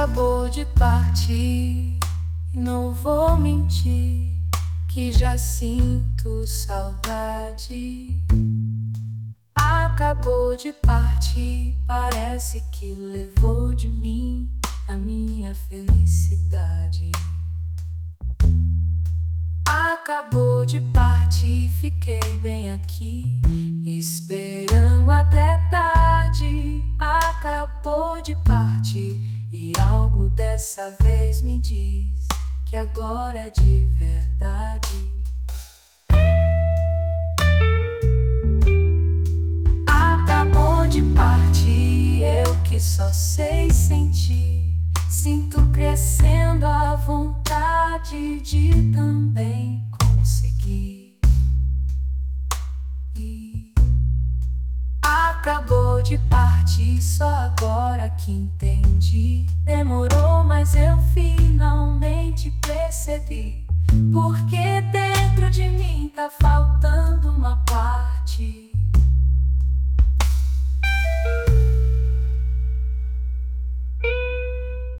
Acabou de partir, não vou mentir, que já sinto saudade. Acabou de partir, parece que levou de mim a minha felicidade. Acabou de partir, fiquei bem aqui, esperando até tarde. Acabou de partir e algo dessa vez me diz que agora é de verdade. Acabou de partir, eu que só sei sentir, sinto crescendo a vontade de também conseguir. Acabou de partir, só agora que entendi. Demorou, mas eu finalmente percebi, porque dentro de mim tá faltando